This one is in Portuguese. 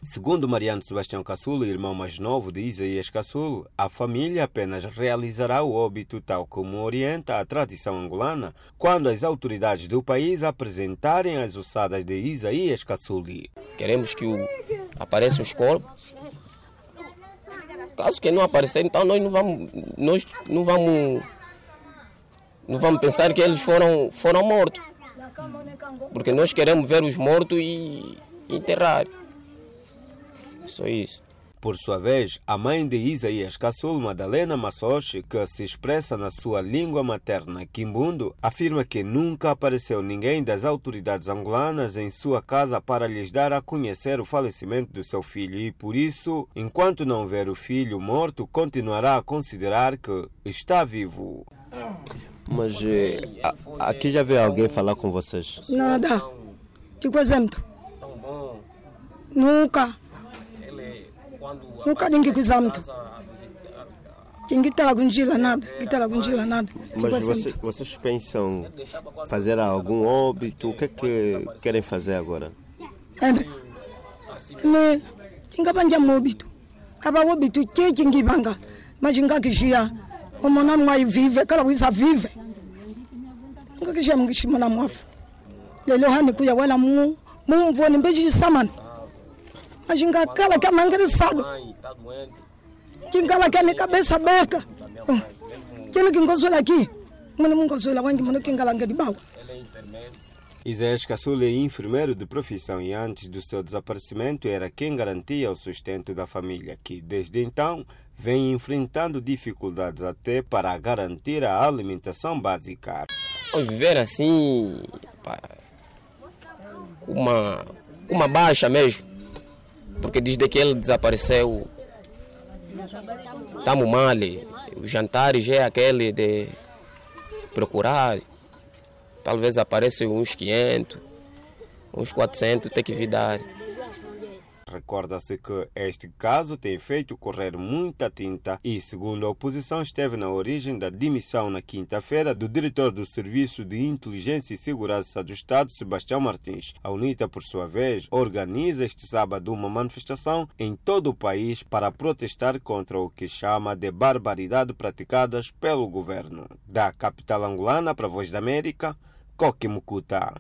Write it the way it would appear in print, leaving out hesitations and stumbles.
Segundo Mariano Sebastião Caçulo, irmão mais novo de Isaías Caçulo, a família apenas realizará o óbito tal como orienta a tradição angolana quando as autoridades do país apresentarem as ossadas de Isaías Caçulo. Queremos que apareçam os corpos. Caso que não aparecer, então nós não vamos pensar que eles foram mortos. Porque nós queremos ver os mortos e enterrar. Só isso. Por sua vez, a mãe de Isaías Caçulo, Madalena Massoche, que se expressa na sua língua materna, quimbundo, afirma que nunca apareceu ninguém das autoridades angolanas em sua casa para lhes dar a conhecer o falecimento do seu filho e, por isso, enquanto não ver o filho morto, continuará a considerar que está vivo. Mas aqui já veio alguém falar com vocês? Nada. Tipo exemplo. Nunca. Nunca ninguém quis muito. Ninguém está lá nada. Mas vocês pensam fazer algum óbito? O que é que querem fazer agora? Tinha banjar óbito. Acaba óbito, tinha banga. Mas tinha que chia. O monamo aí vive, aquela coisa vive. Nunca que chama que chama na mofa. Lelo hani kuya wala vou nem beijo de saman. Mas tinha aquela que é mais engraçado. Tinha aquela que é minha cabeça aberta. Tinha que encontrar aqui. Mano, não encontrar lá, mano, quem cala de baú. Isaías Caçulo é enfermeiro de profissão e antes do seu desaparecimento era quem garantia o sustento da família, que desde então vem enfrentando dificuldades até para garantir a alimentação básica. Viver assim, com uma baixa mesmo, porque desde que ele desapareceu, estamos mal. O jantar já é aquele de procurar. Talvez apareçam uns 500, uns 400, tem que vir dar. Recorda-se que este caso tem feito correr muita tinta e, segundo a oposição, esteve na origem da demissão na quinta-feira do diretor do Serviço de Inteligência e Segurança do Estado, Sebastião Martins. A UNITA, por sua vez, organiza este sábado uma manifestação em todo o país para protestar contra o que chama de barbaridade praticadas pelo governo. Da capital angolana para a Voz da América, Coque Mucuta.